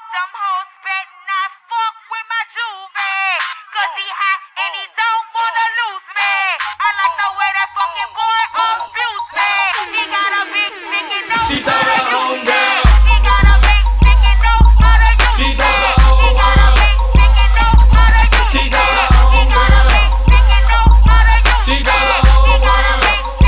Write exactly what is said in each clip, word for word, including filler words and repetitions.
Them hoes better not fuck with my juvie, cause he hot and he don't wanna lose me. I like the way that fucking boy abuse me. He got a big dick and no She told her homegirl. He got a big dick and no other use. She told her whole world. She told her homegirl. She told her whole world.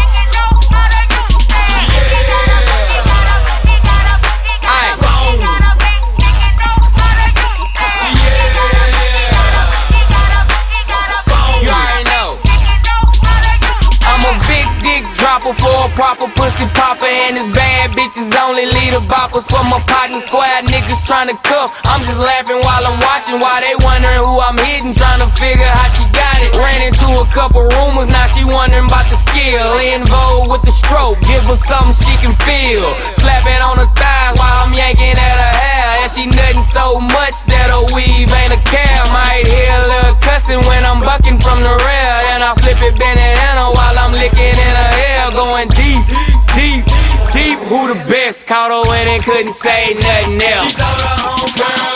For a proper pussy popper, and his bad bitches only lead the boppers. For my partner squad niggas tryna cuff, I'm just laughing while I'm watching, while they wondering who I'm hitting, trying to figure how she got it. Ran into a couple rumors, now she wondering about the skill. In vogue with the stroke, give her something she can feel. Slapping on her thighs while I'm yanking at her hair, and she nutting so much that her weave ain't a care. Might hear a little cussing when I'm bucking from the rail, and I flip it banana while I'm licking in her hair. Going deep, deep, deep. Who the best? Caught her when they couldn't say nothing else. She told her homegirl.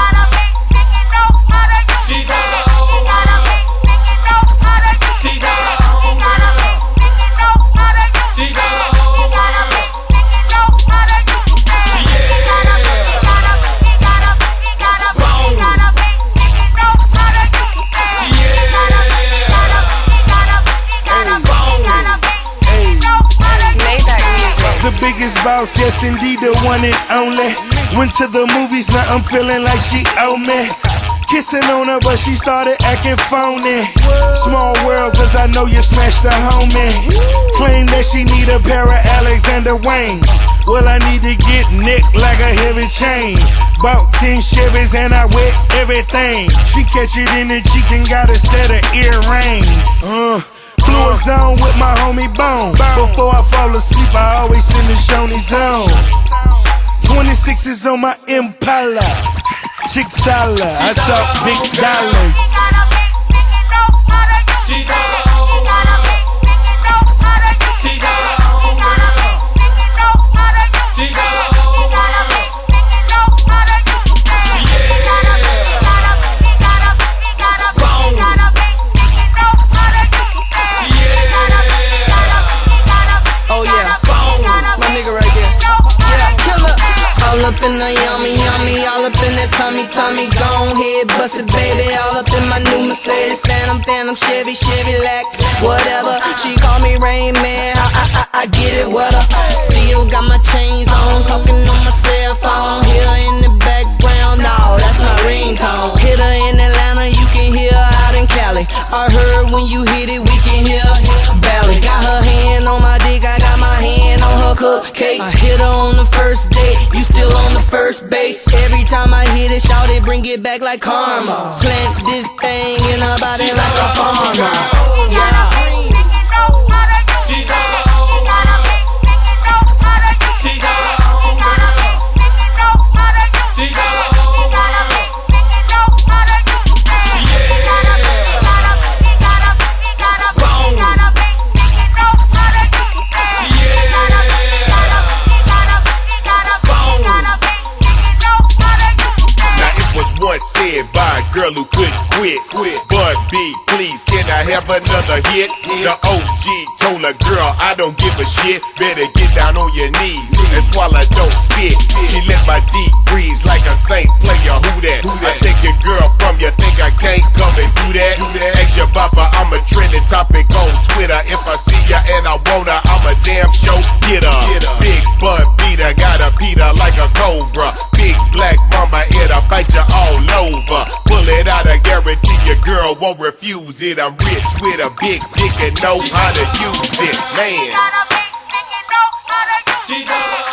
She told her whole world. She told her homegirl. She told her whole world. Yeah. Boom. The biggest boss, yes indeed, the one and only. Went to the movies, now I'm feeling like she owe me. Kissing on her, but she started acting phony. Small world, cause I know you smashed the homie. Claim that she need a pair of Alexander Wayne. Well, I need to get nicked like a heavy chain. Bought ten Chevys and I wet everything. She catch it in the cheek and got a set of earrings. Uh. Blew a zone with my homie Bone. Before I fall asleep, I always send the Shoney zone. twenty-sixes on my Impala. Chick Sala, I talk big dollars. She told her whole world. She told her homegirl. She told her whole world. Yeah. Boom. Oh yeah, my nigga right there. Yeah, killer. All up in the yummy, yummy, all up in that tummy, tummy. Gon' head, bust it, baby. All up in my new Mercedes, Phantom, Phantom, Chevy, Chevy, Lack, whatever. She call me Rain Man, I, I, I, I get it, what up? Still got my chains on, talking on my cell phone. Hear her in the background, no, that's my ringtone. Hit her in Atlanta, you can hear her out in Cali. I heard when you hit it, we can hear Valley. Got her hand on my dick, I got my hand on her cupcake. I hit her on the first date, you still on the first base. Every time I hit it, shout it, bring it back like karma. Plant this thing in her body like a farmer. Yeah. She told her whole world. She told her homegirl. She told her whole world. Yeah. Boom. Once said by a girl who couldn't quit. quit. Bud B, please, can I have another hit? The O G told a girl, I don't give a shit. Better get down on your knees and swallow, don't spit. She let my deep breeze like a Saint player. Who that? I take your girl from you, think I can't come and do that? Ask your papa, I'm a trending topic on Twitter. If I see ya and I want her, I'm a damn show getter. Big Bud beater, got a Peter like a cobra. Big black mama, it'll bite you all over. Pull it out, I guarantee your girl won't refuse it. I'm rich with a big dick and know how to use it, man. She told her